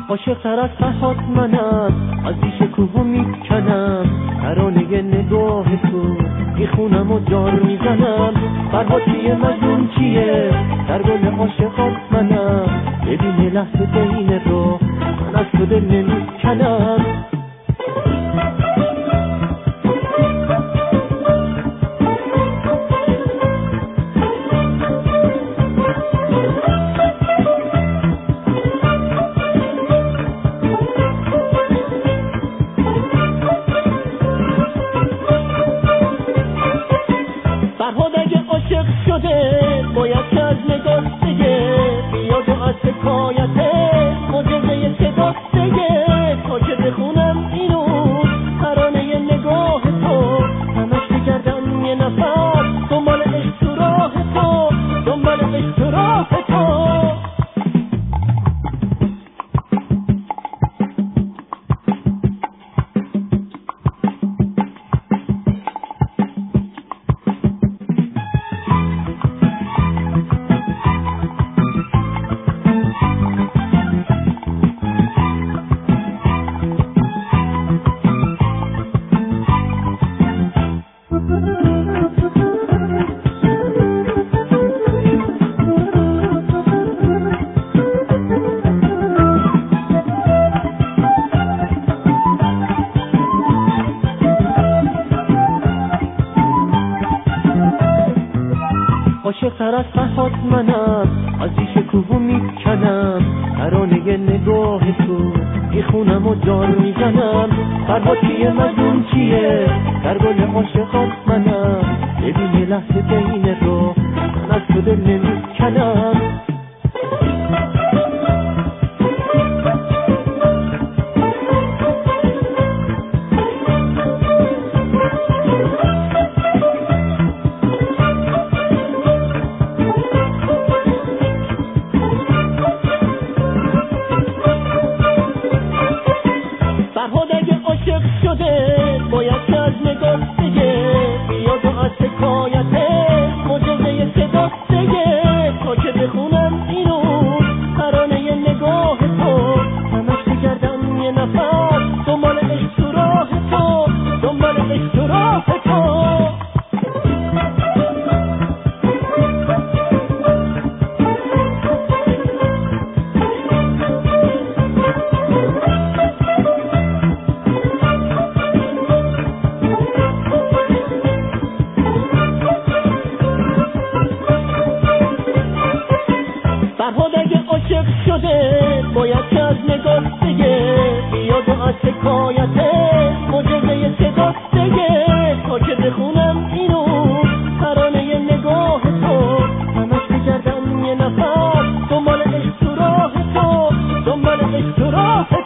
عاشق تر از فرهاد منم، از ریشه کوه میکنم، ترانه نگاه تو میخونم و جان میزنم. فرهاد چیه مجنون چیه، در گل عاشقات منم، ببین لحظه بین رو من از تو دل نمیکنم. فرهاد اگه عاشق شده باید که از نگاه بگه، بیاد و از حکایت معجزه صدات بگه، تا که بخونم اینو ترانه نگاه تو، همش بگردم یه نفر دنبال عشق تو راه تو، دنبال عشق تو راه تو. عاشق تر از فرهاد منم، از ریشه کوه میکنم، ترانه نگاه تو میخونم و جان میزنم. فرهاد چیه مجنون چیه، در گل عاشقات منم، ببین یه لحظه بین رو من از تو دل نمیکنم. فرهاد اگه عاشق شده باید که از نگاه بگه، بیاد و از حکایت معجزه صدات بگه، تا که بخونم اینو ترانه نگاه تو، همش بگردم یه نفر دنبال عشق تو راه تو، دنبال عشق تو راه تو. فرهاد اگه عاشق شده باید که از نگاه بگه، بیاد و از حکایت معجزه صدات بگه، تا که بخونم اینو ترانه نگاه تو، همش بگردم یه نفر دنبال عشق تو راه تو، دنبال عشق تو راه